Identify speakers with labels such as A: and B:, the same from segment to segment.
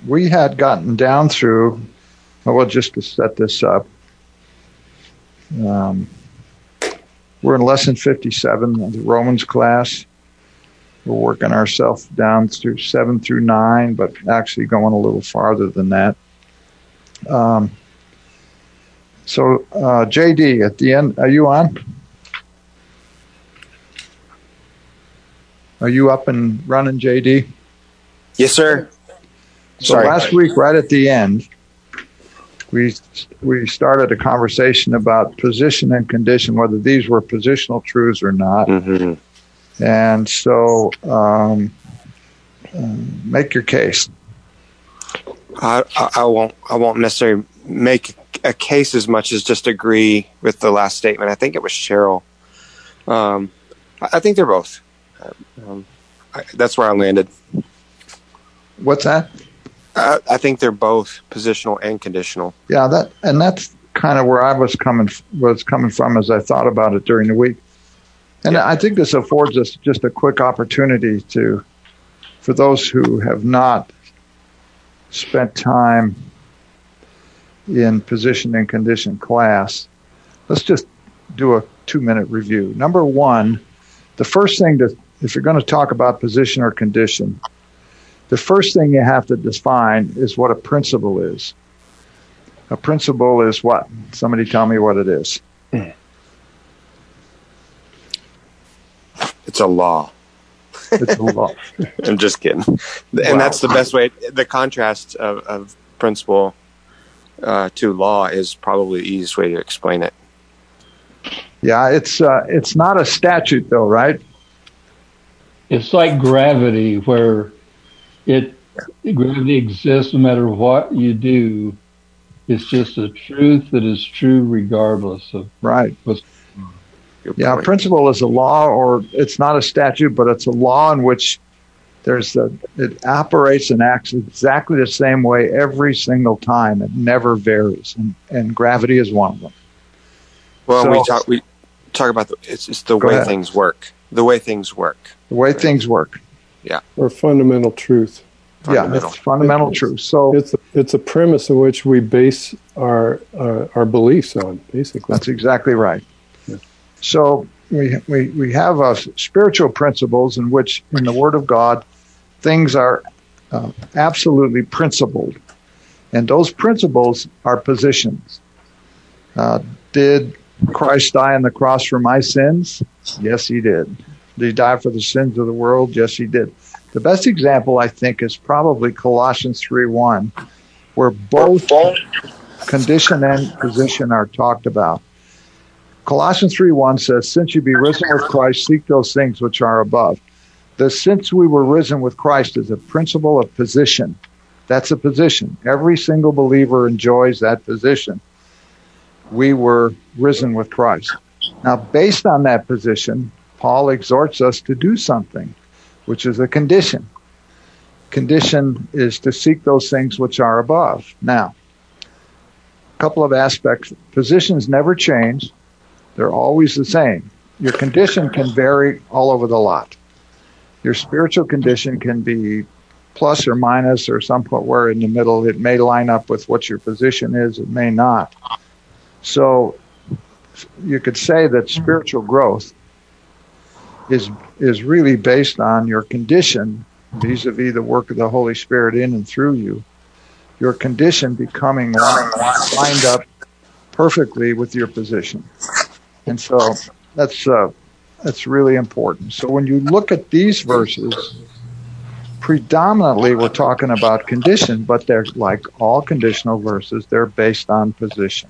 A: we had gotten down through, well, just to set this up, we're in lesson 57 of the Romans class. We're working ourselves down through 7 through 9, but actually going a little farther than that. So, JD, at the end, are you on? Are you up and running, JD?
B: Yes, sir.
A: So last week, right at the end, we started a conversation about position and condition, whether these were positional truths or not.
B: Mm-hmm.
A: And so, make your case.
B: I won't necessarily make a case as much as just agree with the last statement. I think it was Cheryl. I think they're both. That's where I landed.
A: What's that?
B: I think they're both positional and conditional.
A: Yeah, that's kind of where I was coming from as I thought about it during the week. And I think this affords us just a quick opportunity for those who have not spent time in position and condition class, let's just do a 2-minute review. Number one, the first thing if you're going to talk about position or condition, the first thing you have to define is what a principle is. A principle is what? Somebody tell me what it is.
B: It's a law.
A: It's a law.
B: I'm just kidding. And that's the best way. The contrast of principle to law is probably the easiest way to explain it.
A: Yeah, it's not a statute though, right?
C: It's like gravity, where gravity exists no matter what you do. It's just a truth that is true regardless of
A: right.
B: Yeah,
A: a principle is a law, or it's not a statute, but it's a law in which it operates and acts exactly the same way every single time. It never varies, and gravity is one of them.
B: Well, we talk about it's the way things work. The way things work.
A: The way things work.
B: Yeah.
D: Or fundamental truth.
A: Yeah, it's fundamental truth. So
D: it's a premise on which we base our beliefs on, basically.
A: That's exactly right. Yeah. So we have spiritual principles in which, in the Word of God, things are absolutely principled, and those principles are positions. Did Christ die on the cross for my sins? Yes, he did. Did he die for the sins of the world? Yes, he did. The best example, I think, is probably Colossians 3:1, where both condition and position are talked about. Colossians 3:1 says, since you be risen with Christ, seek those things which are above. The since we were risen with Christ is a principle of position. That's a position. Every single believer enjoys that position. We were risen with Christ. Now, based on that position, Paul exhorts us to do something, which is a condition. Condition is to seek those things which are above. Now, a couple of aspects. Positions never change. They're always the same. Your condition can vary all over the lot. Your spiritual condition can be plus or minus or somewhere in the middle. It may line up with what your position is. It may not. So you could say that spiritual growth is really based on your condition vis-a-vis the work of the Holy Spirit in and through you. Your condition becoming lined up perfectly with your position. And so that's really important. So when you look at these verses, predominantly we're talking about condition, but they're like all conditional verses. They're based on position.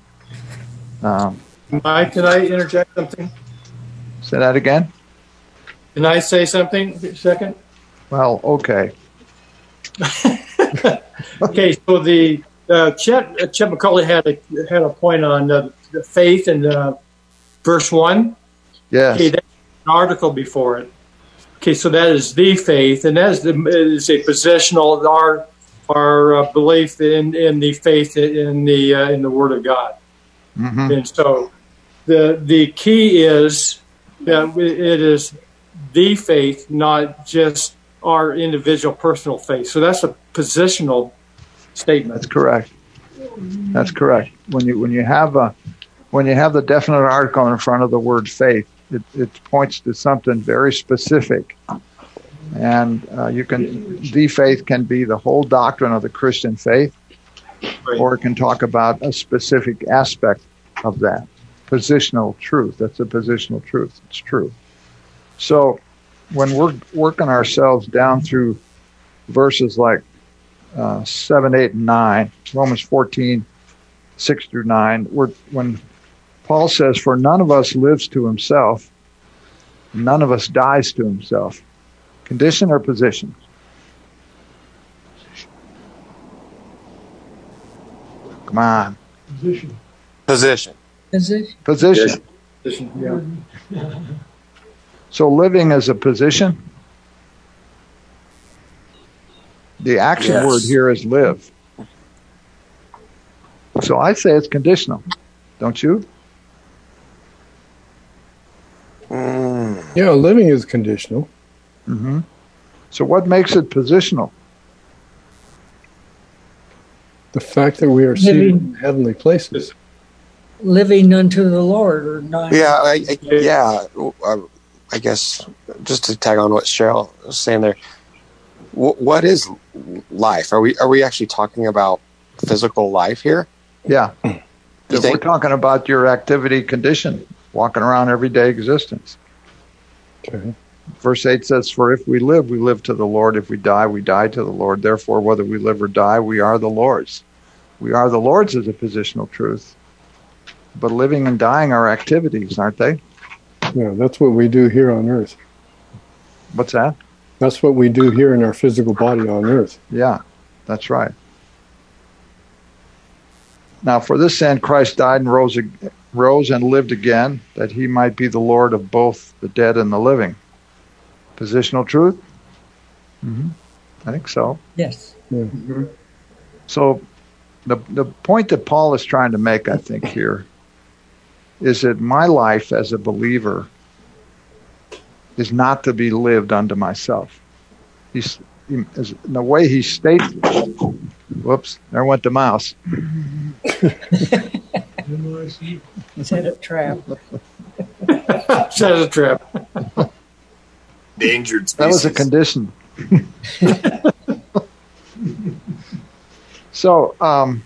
E: Mike, can I interject something?
A: Say that again?
E: Can I say something for a second?
A: Well, okay.
E: Okay, so the Chet McCauley had a point on the faith in verse 1.
A: Yes.
E: Okay, that's an article before it. Okay, so that is the faith, and that is a positional our belief in the faith in the Word of God. Mm-hmm. And so the key is that it is the faith, not just our individual personal faith. So that's a positional statement.
A: That's correct. That's correct. When you have the definite article in front of the word faith, it points to something very specific. And the faith can be the whole doctrine of the Christian faith,
E: Right.
A: or it can talk about a specific aspect of that. Positional truth. That's a positional truth. It's true. So when we're working ourselves down through verses like 7, 8, and 9, Romans 14, 6 through 9, when Paul says, "For none of us lives to himself, none of us dies to himself." Condition or position? Come on.
B: Position.
A: Position.
E: Yeah.
A: So living is a position. The action
B: Yes.
A: word here is live. So I say it's conditional. Don't you?
D: Yeah, living is conditional.
A: Mm-hmm. So what makes it positional?
D: The fact that we are seated in heavenly places.
F: Living unto the Lord, or not.
B: Yeah, I guess just to tag on what Cheryl was saying there, what is life? Are we actually talking about physical life here?
A: Yeah.
B: You
A: We're
B: think?
A: talking about your activity condition, walking around everyday existence.
D: Okay.
A: Verse 8 says, "For if we live to the Lord. If we die to the Lord. Therefore, whether we live or die, we are the Lord's." We are the Lord's is a positional truth. But living and dying are activities, aren't they?
D: Yeah, that's what we do here on earth.
A: What's that?
D: That's what we do here in our physical body on earth.
A: Yeah, that's right. Now, for this end, Christ died and rose and lived again, that he might be the Lord of both the dead and the living. Positional truth? Mm-hmm. I think so.
F: Yes.
D: Yeah.
E: Mm-hmm.
A: So the point that Paul is trying to make, I think, here is that my life as a believer is not to be lived unto myself. The way he states it, whoops, there went the mouse.
F: Set a trap.
E: Set a trap.
G: Endangered species.
A: That was a condition. So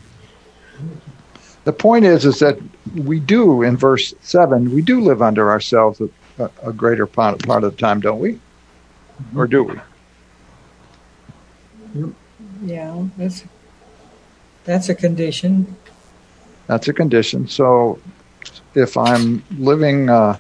A: the point is that we do, in verse 7, we do live under ourselves a greater part of the time, don't we? Or do we?
F: Yeah, that's a condition.
A: That's a condition. So if I'm living, how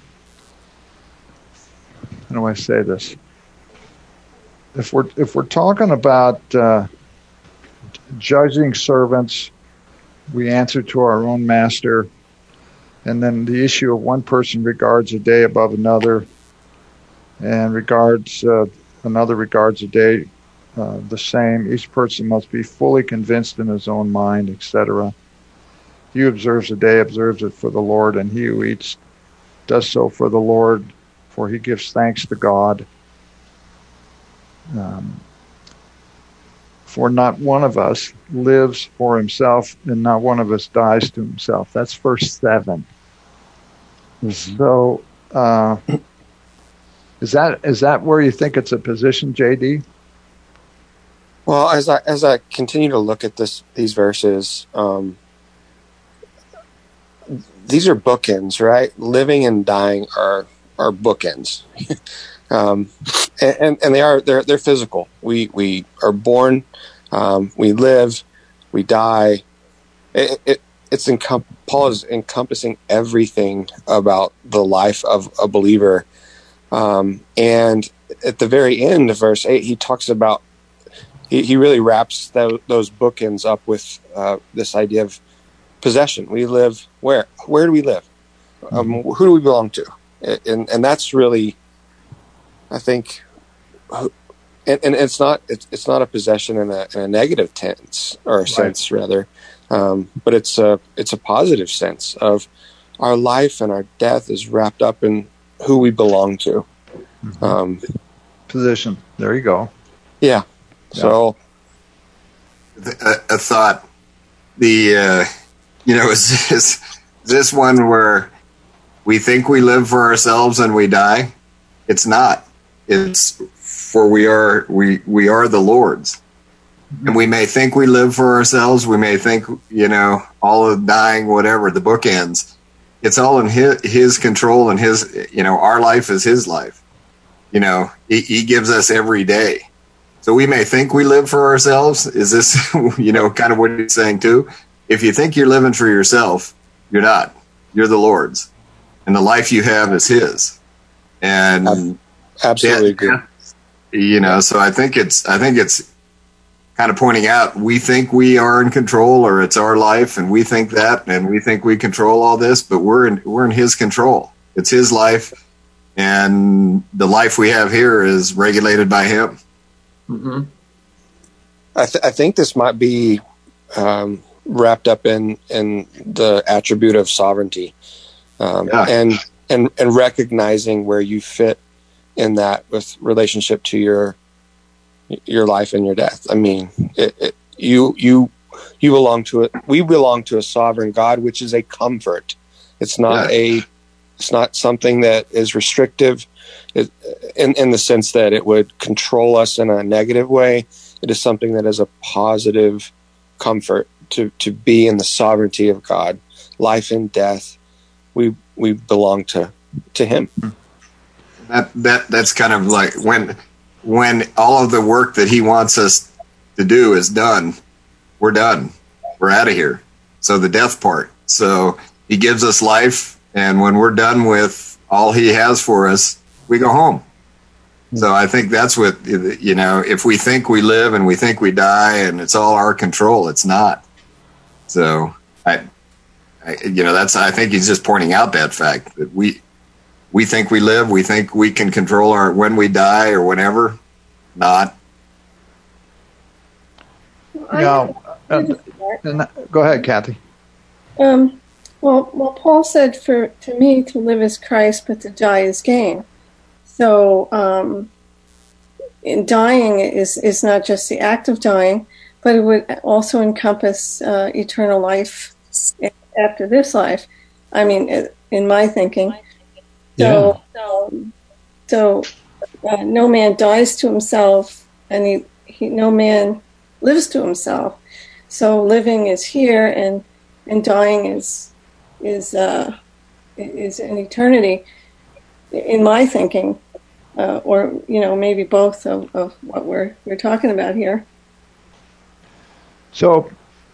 A: do I say this? If we're talking about judging servants, we answer to our own master, and then the issue of one person regards a day above another, and another regards a day the same. Each person must be fully convinced in his own mind, etc. He who observes a day observes it for the Lord, and he who eats does so for the Lord, for he gives thanks to God. For not one of us lives for himself, and not one of us dies to himself. That's verse 7. Mm-hmm. So, is that where you think it's a position, JD?
B: Well, as I continue to look at these verses, these are bookends, right? Living and dying are bookends, and they're physical. We are born, we live, we die. Paul is encompassing everything about the life of a believer, and at the very end of verse 8, he talks about. He really wraps those bookends up with this idea of possession. We live where? Where do we live? Who do we belong to? And that's really, I think, and it's not a possession in a negative tense or a sense rather, but it's a positive sense of our life and our death is wrapped up in who we belong to.
A: Position. There you go.
B: Yeah. So
G: a thought. Is this one where we think we live for ourselves and we die? It's not. It's for we are the Lord's. And we may think we live for ourselves. We may think, all of dying, whatever, the book ends. It's all in his control, and our life is his life. He gives us every day. So we may think we live for ourselves. Is this, kind of what he's saying too? If you think you're living for yourself, you're not. You're the Lord's. And the life you have is his. And
B: absolutely agree.
G: So I think it's kind of pointing out, we think we are in control, or it's our life, and we think that, and we think we control all this, but we're in his control. It's his life, and the life we have here is regulated by him.
B: Mm-hmm. I think this might be wrapped up in the attribute of sovereignty, and recognizing where you fit in that with relationship to your life and your death. I mean, you belong to it. We belong to a sovereign God, which is a comfort. It's not it's not something that is restrictive in the sense that it would control us in a negative way. It is something that is a positive comfort to be in the sovereignty of God. Life and death, we belong to him.
G: That's kind of like when all of the work that he wants us to do is done, we're done. We're out of here. So the death part. So he gives us life, and when we're done with all he has for us, we go home. So I think that's what, if we think we live and we think we die and it's all our control, it's not. So I think he's just pointing out that fact that we think we live, we think we can control when we die or whenever, not.
A: Go ahead, Kathy.
H: Well, Paul said, to me, to live is Christ, but to die is gain. So, in dying is not just the act of dying, but it would also encompass eternal life after this life. I mean, in my thinking. So, no man dies to himself, and no man lives to himself. So, living is here, and dying is an eternity. In my thinking, or maybe both of what we're talking about here.
A: So,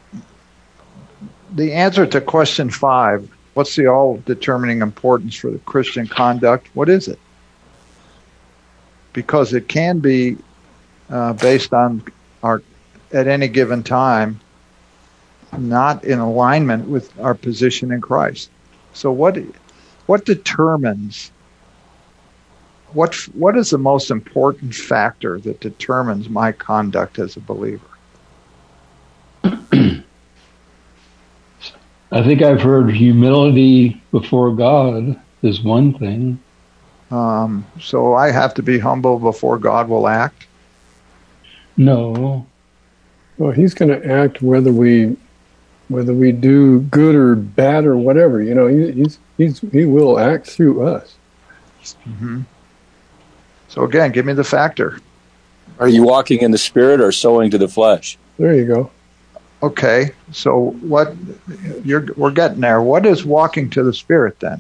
A: the answer to question 5, what's the all-determining importance for the Christian conduct? What is it? Because it can be based on at any given time, not in alignment with our position in Christ. So, what determines? What is the most important factor that determines my conduct as a believer?
C: I think I've heard humility before God is one thing.
A: So I have to be humble before God will act?
C: No.
D: Well, he's going to act whether we do good or bad or whatever. He will act through us.
A: Mm-hmm. So again, give me the factor.
I: Are you walking in the Spirit or sowing to the flesh?
D: There you go.
A: Okay, so we're getting there. What is walking to the Spirit then?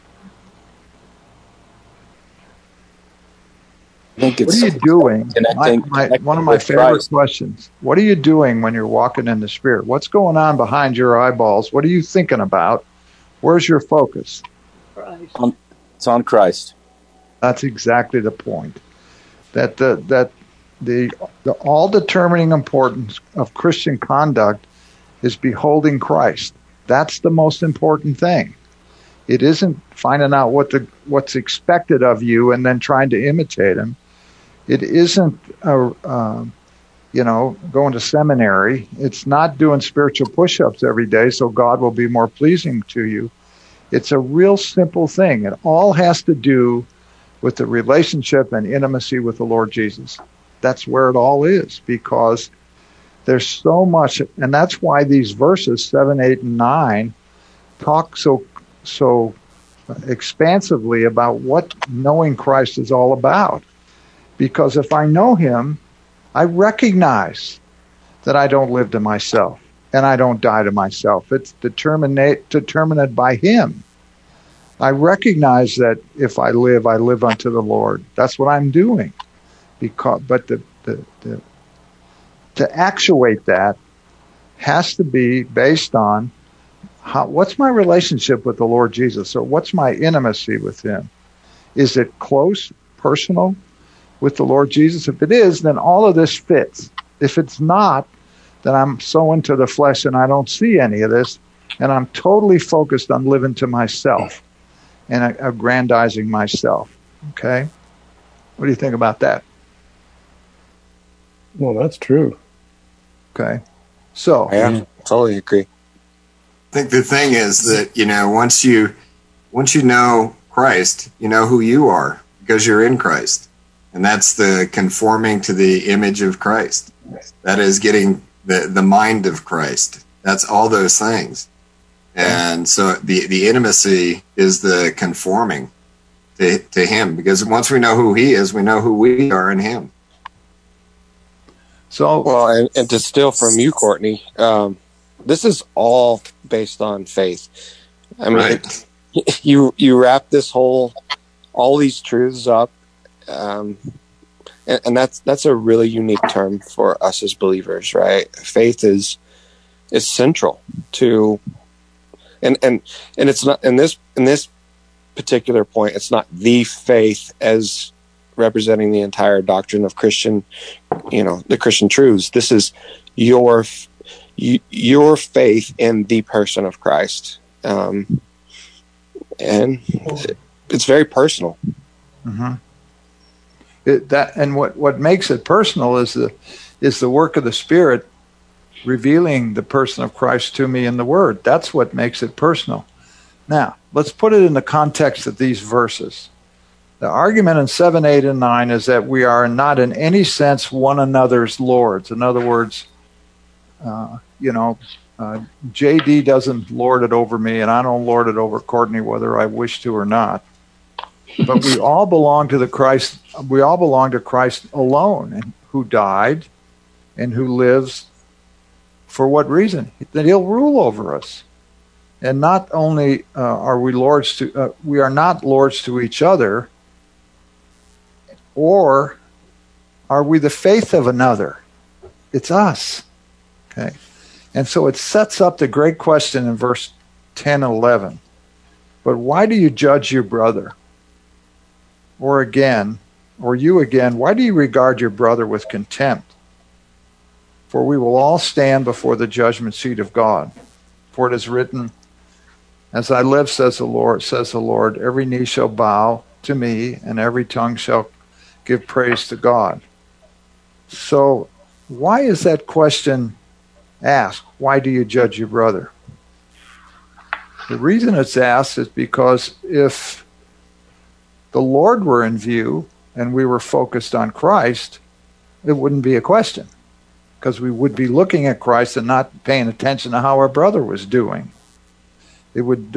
I: I think
A: what are you doing? One of my favorite questions. What are you doing when you're walking in the Spirit? What's going on behind your eyeballs? What are you thinking about? Where's your focus?
I: It's on Christ.
A: That's exactly the point. That the all-determining importance of Christian conduct is beholding Christ. That's the most important thing. It isn't finding out what's expected of you and then trying to imitate him. It isn't going to seminary. It's not doing spiritual push-ups every day so God will be more pleasing to you. It's a real simple thing. It all has to do with the relationship and intimacy with the Lord Jesus. That's where it all is, because There's so much, and that's why these verses 7, 8, and 9 talk so expansively about what knowing Christ is all about. Because if I know him, I recognize that I don't live to myself and I don't die to myself. It's determined by him. I recognize that if I live unto the Lord. That's what I'm doing. But to actuate that has to be based on what's my relationship with the Lord Jesus, or what's my intimacy with him? Is it close, personal with the Lord Jesus? If it is, then all of this fits. If it's not, then I'm so into the flesh and I don't see any of this, and I'm totally focused on living to myself and aggrandizing myself. Okay? What do you think about that?
D: Well, that's true.
A: Okay. So
B: yeah, totally agree.
G: I think the thing is that, once you know Christ, you know who you are because you're in Christ. And that's the conforming to the image of Christ. That is getting the mind of Christ. That's all those things. And so the intimacy is the conforming to him, because once we know who he is, we know who we are in him.
B: So, well, and to steal from you, Courtney, this is all based on faith. I mean, you wrap all these truths up, and that's a really unique term for us as believers, right? Faith is central to, and it's not in this particular point. It's not the faith as representing the entire doctrine of Christian, the Christian truths. This is your faith in the person of Christ, and it's very personal.
A: Mm-hmm. What makes it personal is the work of the Spirit revealing the person of Christ to me in the Word. That's what makes it personal. Now, let's put it in the context of these verses. The argument in 7, 8, and 9 is that we are not in any sense one another's lords. In other words, JD doesn't lord it over me, and I don't lord it over Courtney, whether I wish to or not. But we all belong to Christ. We all belong to Christ alone, and who died, and who lives. For what reason? That He'll rule over us. And not only are we lords to, we are not lords to each other. Or are we the faith of another? It's us. Okay. And so it sets up the great question in verse 10 and 11. But why do you judge your brother? Or you again, why do you regard your brother with contempt? For we will all stand before the judgment seat of God. For it is written, as I live, says the Lord, every knee shall bow to me, and every tongue shall give praise to God. So why is that question asked? Why do you judge your brother? The reason it's asked is because if the Lord were in view and we were focused on Christ, it wouldn't be a question, because we would be looking at Christ and not paying attention to how our brother was doing. It would,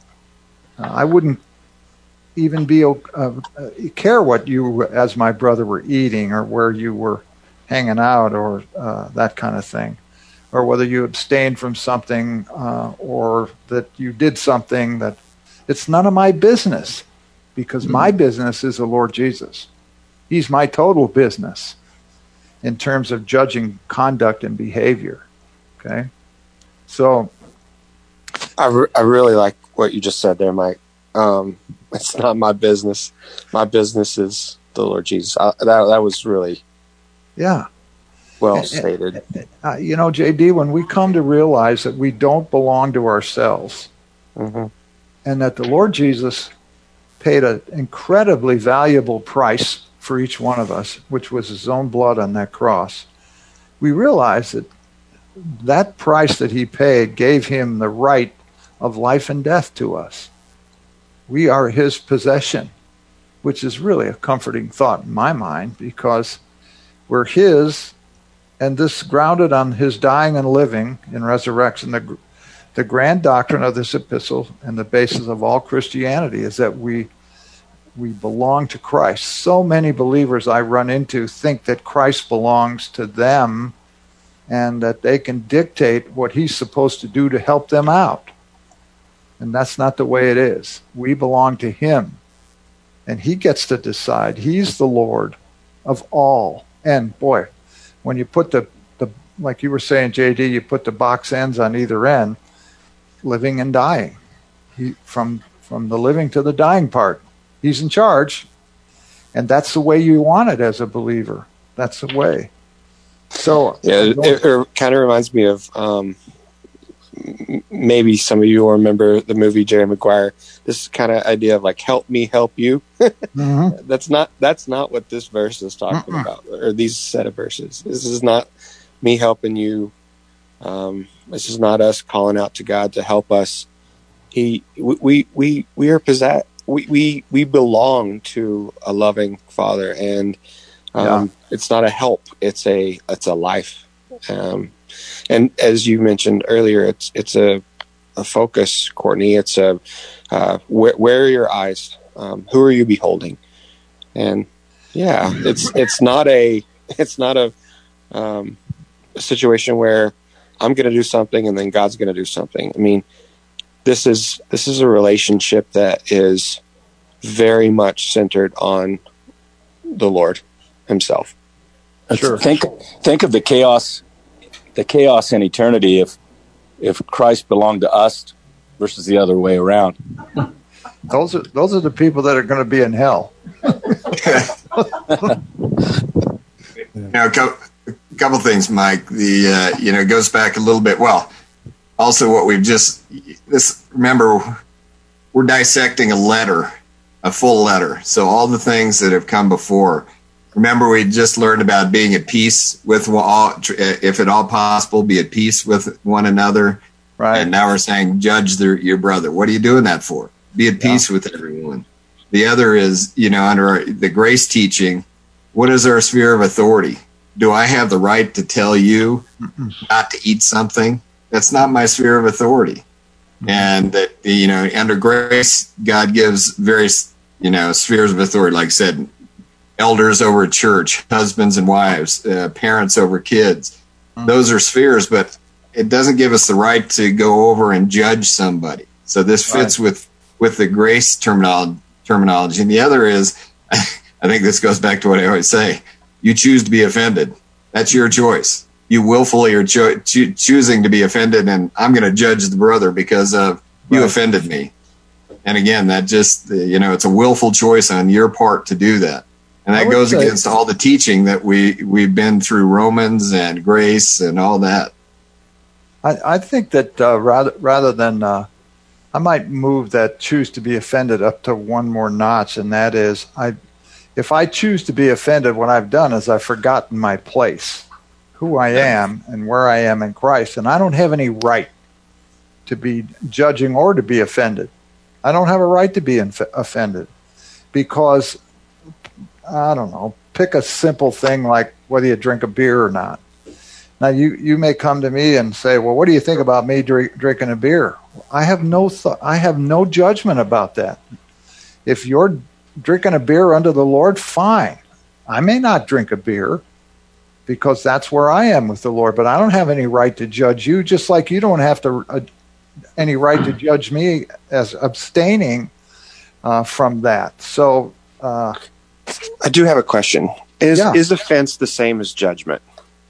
A: I wouldn't even be care what you as my brother were eating, or where you were hanging out, or that kind of thing, or whether you abstained from something, or that you did something that it's none of my business, because my business is the Lord Jesus. He's my total business in terms of judging conduct and behavior. Okay, so
B: I really like what you just said there, Mike. It's not my business. My business is the Lord Jesus. That was really well stated.
A: JD, when we come to realize that we don't belong to ourselves, and that the Lord Jesus paid an incredibly valuable price for each one of us, which was His own blood on that cross, we realize that price that He paid gave Him the right of life and death to us. We are His possession, which is really a comforting thought in my mind, because we're His And this grounded on his dying and living in resurrection. The grand doctrine of this epistle and the basis of all Christianity is that we belong to Christ. So many believers I run into think that Christ belongs to them and that they can dictate what he's supposed to do to help them out. And that's not the way it is. We belong to him, and he gets to decide. He's the Lord of all. And boy, when you put the like you were saying, JD, you put the box ends on either end, living and dying. From the living to the dying part, he's in charge. And that's the way you want it as a believer. That's the way. So
B: yeah, it kind of reminds me of maybe some of you will remember the movie Jerry Maguire. This kind of idea of like, help me help you.
A: Mm-hmm.
B: That's not what this verse is talking about, or these set of verses. This is not me helping you. This is not us calling out to God to help us. We are possessed. We belong to a loving Father, and it's not a help. It's a life. And as you mentioned earlier, it's a focus, Courtney. It's a where are your eyes? Who are you beholding? And yeah, it's not a situation where I'm going to do something and then God's going to do something. I mean, this is a relationship that is very much centered on the Lord himself.
A: Sure.
I: Think of the chaos in eternity if Christ belonged to us versus the other way around.
A: Those are the people that are going to be in hell.
G: A couple things, Mike. It goes back a little bit. Well, also what remember, we're dissecting a full letter. So all the things that have come before. Remember, we just learned about being at peace with all, if at all possible, be at peace with one another.
A: Right.
G: And now we're saying, judge your brother. What are you doing that for? Be at peace with everyone. The other is, under the grace teaching, what is our sphere of authority? Do I have the right to tell you not to eat something? That's not my sphere of authority. And that, under grace, God gives various, spheres of authority. Like I said, elders over a church, husbands and wives, parents over kids. Those are spheres, but it doesn't give us the right to go over and judge somebody. So this fits with the grace terminology. And the other is, I think this goes back to what I always say, you choose to be offended. That's your choice. You willfully are choosing to be offended, and I'm going to judge the brother because you offended me. And again, that just, it's a willful choice on your part to do that. And that goes against all the teaching that we've been through Romans and grace and all that.
A: I think that rather than I might move that choose to be offended up to one more notch, and that is if I choose to be offended, what I've done is I've forgotten my place, who I am and where I am in Christ, and I don't have any right to be judging or to be offended. I don't have a right to be offended because, I don't know, pick a simple thing like whether you drink a beer or not. Now, you may come to me and say, well, what do you think about me drinking a beer? I have no judgment about that. If you're drinking a beer under the Lord, fine. I may not drink a beer because that's where I am with the Lord, but I don't have any right to judge you, just like you don't have any right to judge me as abstaining from that. So
B: I do have a question. Is offense the same as judgment?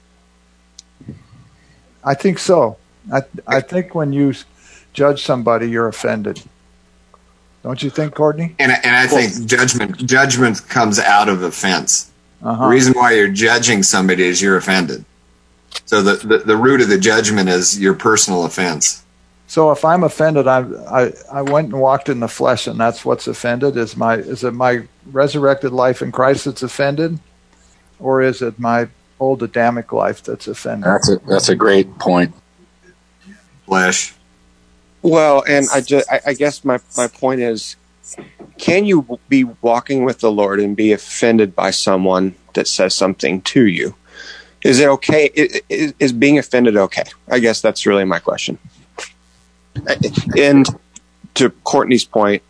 A: I think so. I think when you judge somebody, you're offended. Don't you think, Courtney?
G: And I think judgment comes out of offense.
A: Uh-huh.
G: The reason why you're judging somebody is you're offended. So the root of the judgment is your personal offense.
A: So if I'm offended, I went and walked in the flesh, and that's what's offended. Is it my resurrected life in Christ that's offended, or is it my old Adamic life that's offended?
I: That's a great point.
G: Flesh.
B: Well, and I guess my point is, can you be walking with the Lord and be offended by someone that says something to you? Is it okay? Is being offended okay? I guess that's really my question. And to Courtney's point,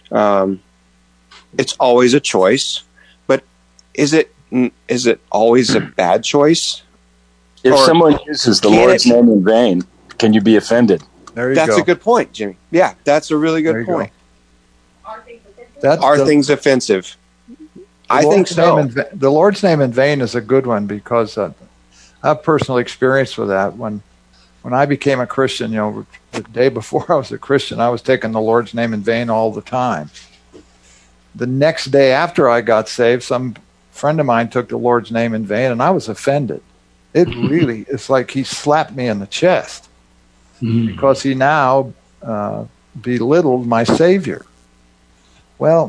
B: it's always a choice, but is it always a bad choice?
I: If someone uses the Lord's name in vain, can you be offended?
A: There you
B: That's
A: go.
B: a good point, Jimmy. Yeah, that's a really good point. Are things offensive? I think so.
A: The Lord's name in vain is a good one because I have personal experience with that. When I became a Christian, the day before I was a Christian, I was taking the Lord's name in vain all the time. The next day after I got saved, some friend of mine took the Lord's name in vain, and I was offended. It's like he slapped me in the chest because he now belittled my Savior. Well,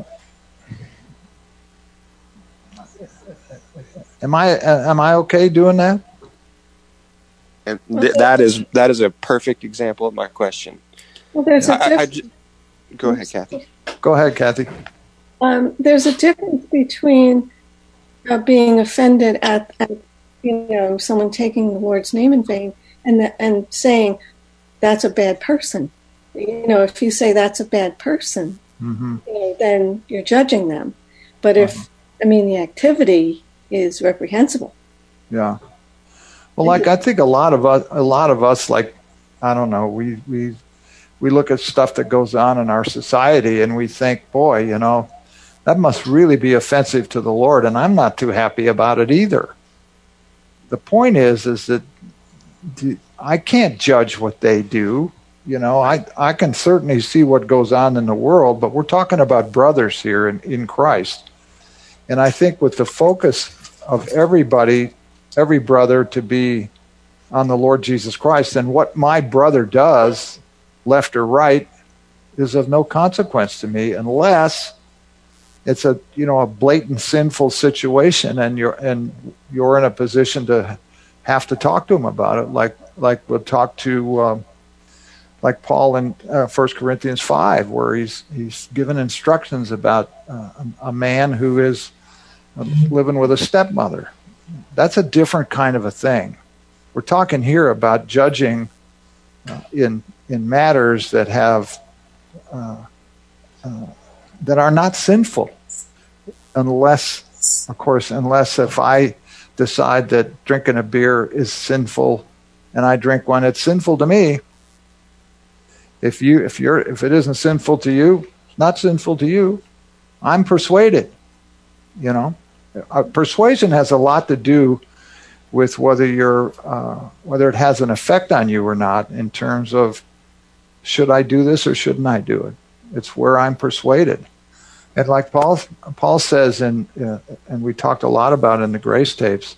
A: am I okay doing that?
B: And that is a perfect example of my question.
H: Well, there's a difference.
B: Go ahead, Kathy.
A: Go ahead, Kathy.
H: There's a difference between being offended at someone taking the Lord's name in vain and saying that's a bad person. If you say that's a bad person, then you're judging them. But if the activity is reprehensible.
A: Yeah. Well, I think a lot of us, like, I don't know, we look at stuff that goes on in our society and we think, boy, that must really be offensive to the Lord, and I'm not too happy about it either. The point is that I can't judge what they do. I can certainly see what goes on in the world, but we're talking about brothers here in Christ. And I think with the focus of every brother to be on the Lord Jesus Christ, and what my brother does, left or right, is of no consequence to me unless it's a blatant sinful situation and you're in a position to have to talk to him about it, like we'll talk to like Paul in 1 Corinthians 5, where he's given instructions about a man who is living with a stepmother. That's a different kind of a thing. We're talking here about judging in matters that have that are not sinful, unless if I decide that drinking a beer is sinful and I drink one, it's sinful to me. If it isn't sinful to you, not sinful to you, I'm persuaded. Persuasion has a lot to do with whether it has an effect on you or not, in terms of, should I do this or shouldn't I do it? It's where I'm persuaded. And like Paul says, and we talked a lot about in the Grace tapes,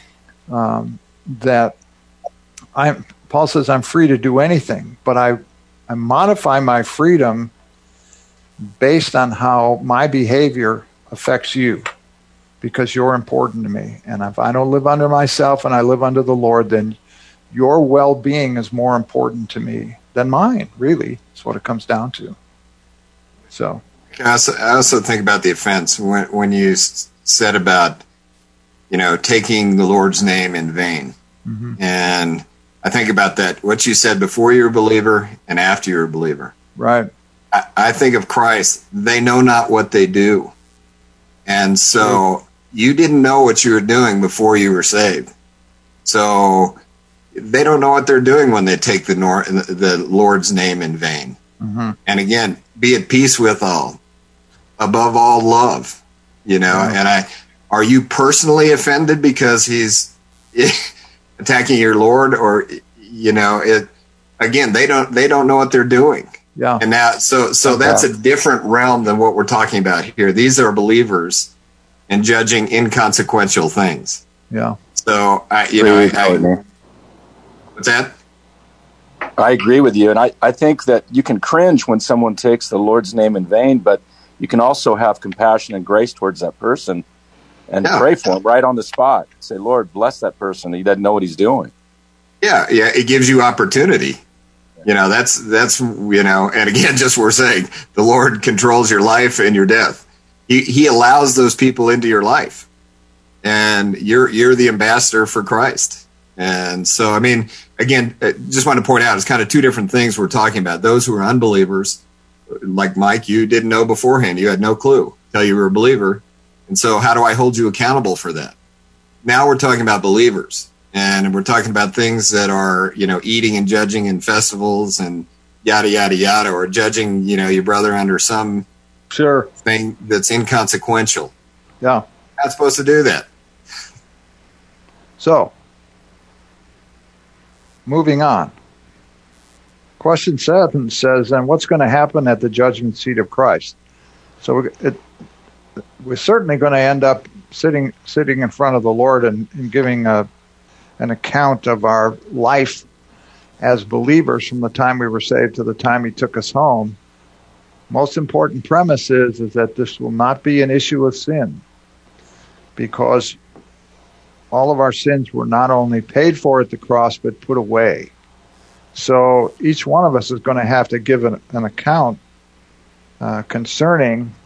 A: that Paul says I'm free to do anything, but I modify my freedom based on how my behavior affects you, because you're important to me. And if I don't live under myself and I live under the Lord, then your well-being is more important to me than mine, really. That's what it comes down to. So
G: I also think about the offense when you said about, taking the Lord's name in vain. Mm-hmm. And I think about that, what you said before you're a believer and after you're a believer.
A: Right.
G: I think of Christ, they know not what they do. And so you didn't know what you were doing before you were saved. So they don't know what they're doing when they take the Lord's name in vain. Mm-hmm. And again, be at peace with all. Above all, love. And are you personally offended because he's attacking your Lord, or again, they don't know what they're doing.
A: Yeah.
G: And now so that's a different realm than what we're talking about here. These are believers and judging inconsequential things.
A: Yeah.
G: So what's that?
I: I agree with you, and I think that you can cringe when someone takes the Lord's name in vain, but you can also have compassion and grace towards that person and pray for him right on the spot. Say, Lord, bless that person. He doesn't know what he's doing.
G: Yeah, it gives you opportunity. That's and again, just we're saying, the Lord controls your life and your death. He allows those people into your life. and you're the ambassador for Christ. And so, I mean, again, just want to point out, it's kind of two different things we're talking about. Those who are unbelievers, like Mike, you didn't know beforehand. You had no clue until you were a believer. And so how do I hold you accountable for that? Now we're talking about believers, and we're talking about things that are, eating and judging in festivals and yada, yada, yada, or judging, your brother under some thing that's inconsequential.
A: Yeah.
G: Not supposed to do that.
A: So, moving on. Question 7 says, then what's going to happen at the judgment seat of Christ? So we're certainly going to end up sitting in front of the Lord and giving an account of our life as believers from the time we were saved to the time he took us home. Most important premise is that this will not be an issue of sin, because all of our sins were not only paid for at the cross, but put away. So each one of us is going to have to give an account concerning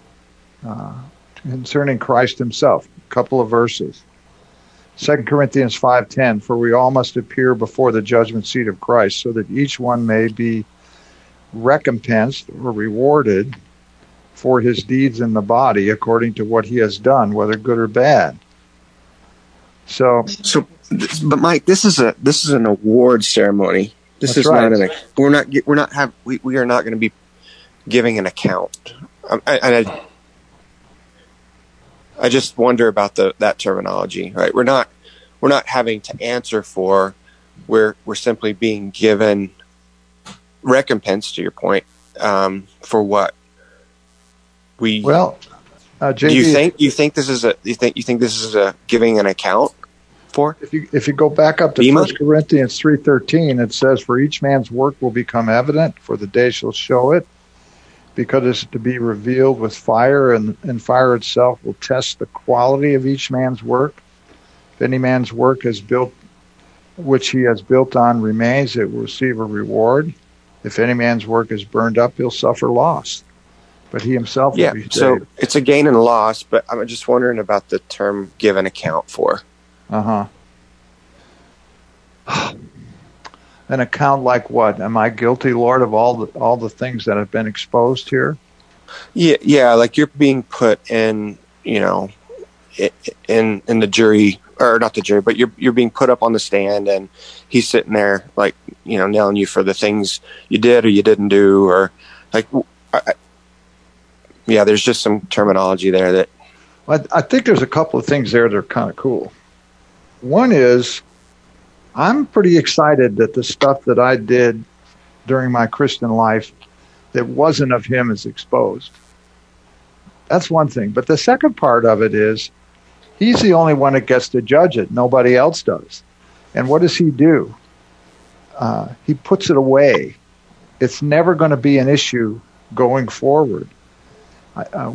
A: Christ himself. A couple of verses. 2 Corinthians 5:10, for we all must appear before the judgment seat of Christ, so that each one may be recompensed or rewarded for his deeds in the body according to what he has done, whether good or bad. So,
B: but Mike, this is an award ceremony. This is right. We are not going to be giving an account. I just wonder about that terminology, right? We're not having to answer for. We're simply being given recompense, to your point, for what we. Well, JD, you think this is a giving an account for?
A: If you go back up to 1 Corinthians 3:13, it says, "For each man's work will become evident, for the day shall show it, because it's to be revealed with fire, and fire itself will test the quality of each man's work. If any man's work which he has built on remains, it will receive a reward. If any man's work is burned up, he'll suffer loss. But he himself will be saved."
B: So it's a gain and loss, but I'm just wondering about the term "give an account for."
A: An account like what? Am I guilty, Lord, of all the things that have been exposed here?
B: Yeah, like you're being put in, in the jury, or not the jury, but you're being put up on the stand, and he's sitting there, like, nailing you for the things you did or you didn't do, or like, there's just some terminology there that.
A: I think there's a couple of things there that are kind of cool. One is, I'm pretty excited that the stuff that I did during my Christian life that wasn't of him is exposed. That's one thing. But the second part of it is, he's the only one that gets to judge it. Nobody else does. And what does he do? He puts it away. It's never going to be an issue going forward. I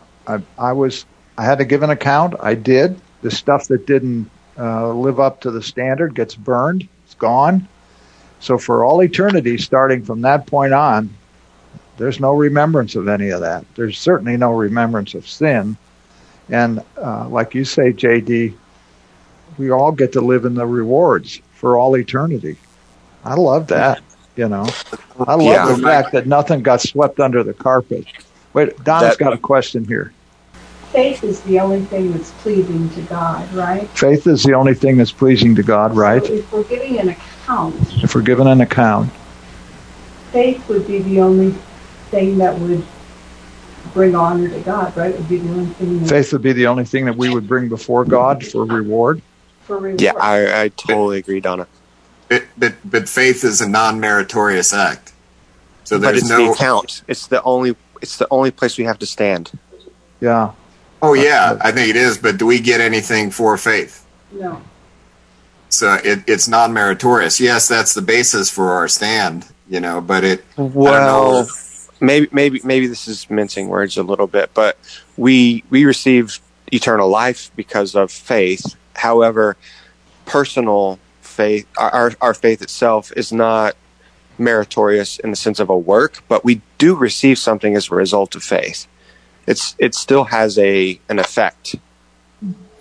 A: had to give an account. I did. The stuff that didn't live up to the standard gets burned. It's gone. So for all eternity, starting from that point on, there's no remembrance of any of that. There's certainly no remembrance of sin. And like you say, JD, we all get to live in the rewards for all eternity. I love that, I love the fact that nothing got swept under the carpet. Wait, Donna's got a question here.
J: Faith is the only thing that's pleasing to God, right?
A: Faith is the only thing that's pleasing to God, right?
J: So if we're giving an account.
A: If we're given an account.
J: Faith would be the only thing that would bring honor to God, right? It would be the only thing.
A: Faith would be the only thing that we would bring before God for reward.
B: Yeah, I totally agree, Donna.
G: But faith is a non-meritorious act. So there's
B: the account. It's the only place we have to stand.
A: Yeah.
G: Oh yeah, I think it is. But do we get anything for faith?
J: No.
G: So it's non-meritorious. Yes, that's the basis for our stand. But it.
B: Well, maybe this is mincing words a little bit, but we receive eternal life because of faith. However, personal faith, our faith itself, is not meritorious in the sense of a work, but we do receive something as a result of faith. It still has an effect.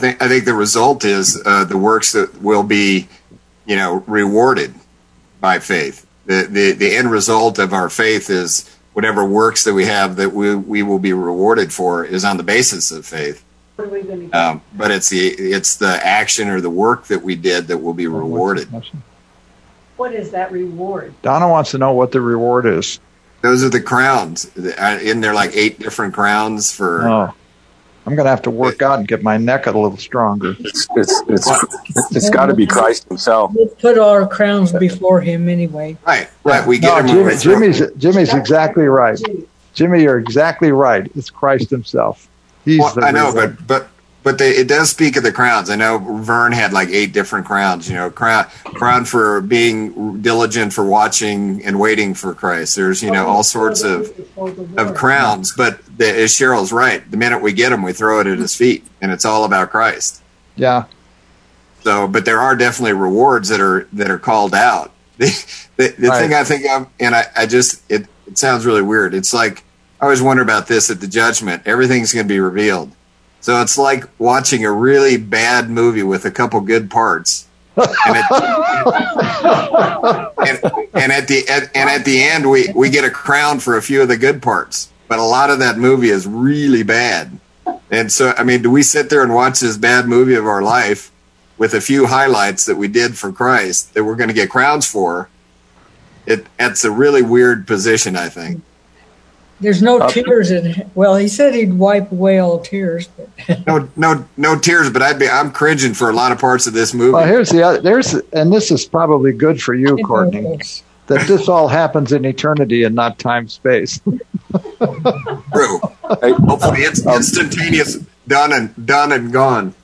G: think the result is the works that will be, rewarded by faith. The end result of our faith is whatever works that we have that we will be rewarded for is on the basis of faith.
J: What are we going to get?
G: But it's the action or the work that we did that will be rewarded.
J: What is that reward?
A: Donna wants to know what the reward is.
G: Those are the crowns. Isn't there like 8 different crowns for?
A: Oh, I'm going to have to work out and get my neck a little stronger.
I: It's got to be Christ himself.
F: We'll put our crowns before him anyway.
G: Right. We get him.
A: Jimmy's exactly right. Jimmy, you're exactly right. It's Christ himself.
G: I know, but it does speak of the crowns. I know Vern had like 8 different crowns. Crown for being diligent for watching and waiting for Christ. There's all sorts of crowns. But as Cheryl's right, the minute we get them, we throw it at his feet, and it's all about Christ.
A: Yeah.
G: So, but there are definitely rewards that are called out. The thing I think of, and I just it sounds really weird. It's like I always wonder about this at the judgment. Everything's going to be revealed. So it's like watching a really bad movie with a couple good parts, and at the end we get a crown for a few of the good parts. But a lot of that movie is really bad. And so, do we sit there and watch this bad movie of our life with a few highlights that we did for Christ that we're going to get crowns for? It's a really weird position, I think.
F: There's no tears in. Well, he said he'd wipe away all tears. But
G: no tears. But I'm cringing for a lot of parts of this movie.
A: Well, and this is probably good for you, Courtney, that this all happens in eternity and not time space.
G: True. Hopefully, it's instantaneous, done and gone.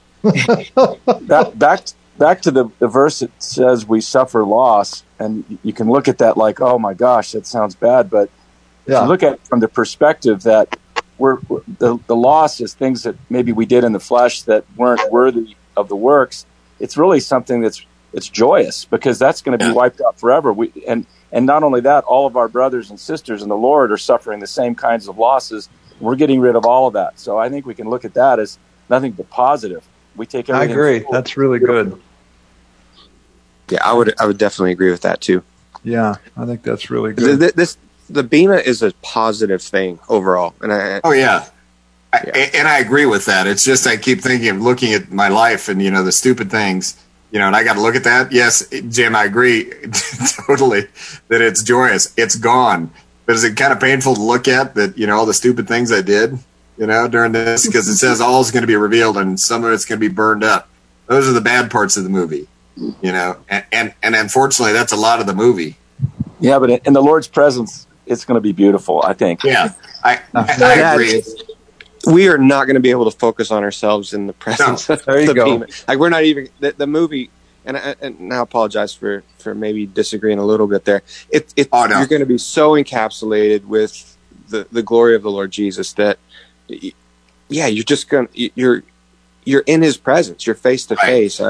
I: Back to the verse that says we suffer loss, and you can look at that like, oh my gosh, that sounds bad, but. Yeah. Look at it from the perspective that the loss is things that maybe we did in the flesh that weren't worthy of the works. It's really something it's joyous because that's going to be wiped out forever. And not only that, all of our brothers and sisters in the Lord are suffering the same kinds of losses. We're getting rid of all of that. So I think we can look at that as nothing but positive. We take everything.
A: I agree. That's really good.
B: Yeah, I would definitely agree with that too.
A: Yeah, I think that's really good.
B: The Bema is a positive thing overall. And
G: and I agree with that. It's just I keep thinking of looking at my life and, the stupid things, and I got to look at that. Yes, Jim, I agree totally that it's joyous. It's gone. But is it kind of painful to look at that, all the stupid things I did, during this? Because it says all is going to be revealed and some of it's going to be burned up. Those are the bad parts of the movie, and unfortunately that's a lot of the movie.
I: Yeah, but in the Lord's presence, it's going to be beautiful, I think.
G: Yeah, I agree.
B: We are not going to be able to focus on ourselves in the presence of the Bema. Like we're not even the movie. And I apologize for maybe disagreeing a little bit there. You're going to be so encapsulated with the glory of the Lord Jesus that, you're just going you're in His presence. You're face to face.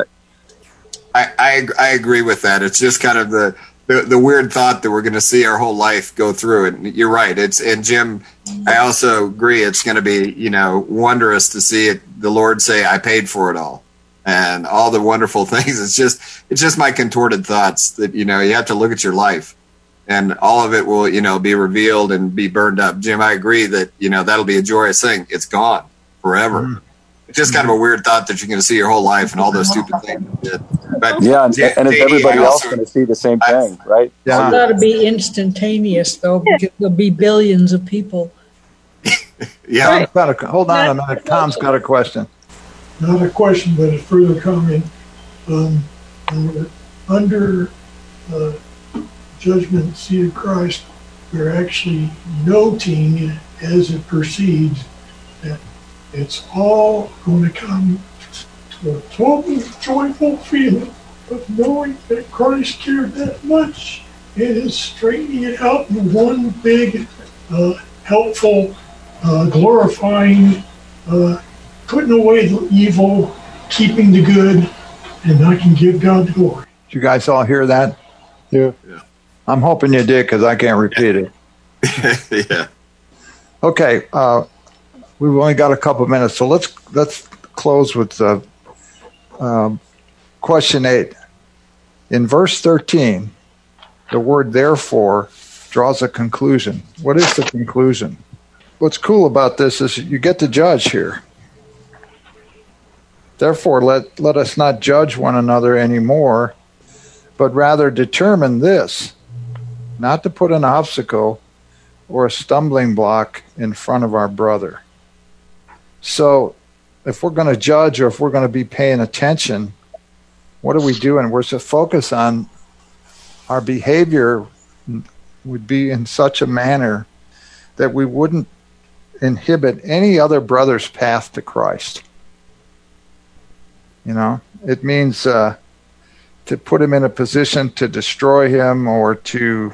G: I agree with that. It's just kind of the weird thought that we're going to see our whole life go through it. And you're right. And Jim, I also agree. It's going to be, wondrous to see the Lord say, I paid for it all and all the wonderful things. It's just my contorted thoughts that, you have to look at your life and all of it will, be revealed and be burned up. Jim, I agree that, that'll be a joyous thing. It's gone forever. Mm-hmm. It's just kind of a weird thought that you're going to see your whole life and all those stupid things you did. But
I: and is everybody else going to see the same thing, right?
F: Yeah. It's got to be instantaneous, though, because there'll be billions of people.
G: Yeah.
A: Right. Hold on a minute. Tom's got a question.
K: Not a question, but a further comment. Under judgment seat of Christ, we're actually noting as it proceeds that it's all going to come to a total joyful feeling of knowing that Christ cared that much and is straightening it out in one big, helpful, glorifying, putting away the evil, keeping the good, and I can give God the glory.
A: Did you guys all hear that?
D: Yeah.
A: I'm hoping you did because I can't repeat it.
G: Yeah.
A: Okay. We've only got a couple of minutes, so let's close with question 8. In verse 13, the word therefore draws a conclusion. What is the conclusion? What's cool about this is you get to judge here. Therefore, let us not judge one another anymore, but rather determine this, not to put an obstacle or a stumbling block in front of our brother. So if we're going to judge, or if we're going to be paying attention, what are we doing? We're to focus on our behavior would be in such a manner that we wouldn't inhibit any other brother's path to Christ. You know, it means to put him in a position to destroy him, or to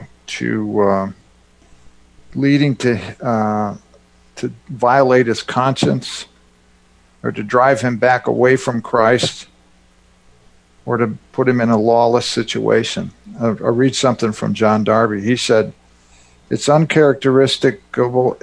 A: leading to violate his conscience, or to drive him back away from Christ, or to put him in a lawless situation. I'll read something from John Darby. He said, it's uncharacteristical,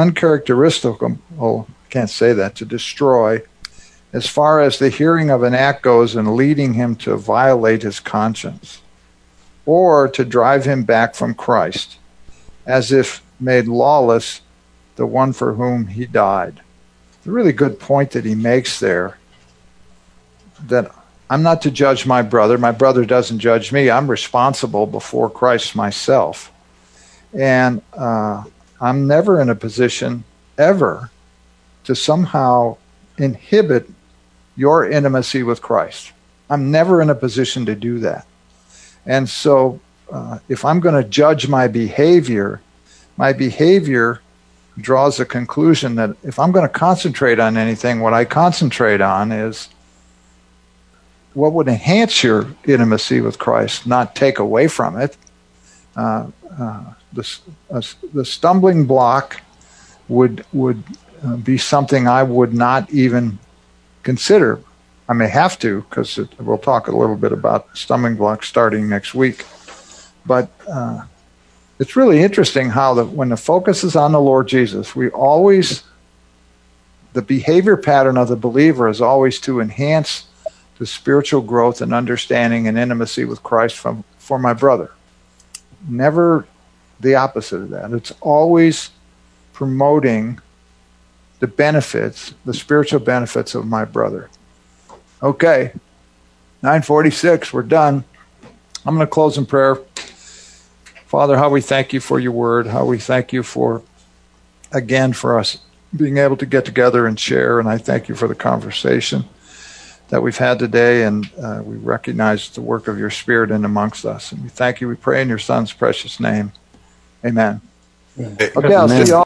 A: I can't say that, to destroy, as far as the hearing of an act goes, and leading him to violate his conscience, or to drive him back from Christ, as if made lawless the one for whom he died. It's a really good point that he makes there, that I'm not to judge my brother. My brother doesn't judge me. I'm responsible before Christ myself. And I'm never in a position, ever, to somehow inhibit your intimacy with Christ. I'm never in a position to do that. And so if I'm going to judge my behavior draws a conclusion that if I'm going to concentrate on anything, what I concentrate on is what would enhance your intimacy with Christ, not take away from it. The stumbling block would be something I would not even consider. I may have to, because we'll talk a little bit about stumbling blocks starting next week. But it's really interesting how when the focus is on the Lord Jesus, the behavior pattern of the believer is always to enhance the spiritual growth and understanding and intimacy with Christ for my brother. Never the opposite of that. It's always promoting the benefits, the spiritual benefits of my brother. Okay, 9:46, we're done. I'm going to close in prayer. Father, how we thank you for your word, how we thank you for us being able to get together and share, and I thank you for the conversation that we've had today, and we recognize the work of your Spirit in amongst us. And we thank you, we pray in your Son's precious name. Amen. Okay, I'll see you all.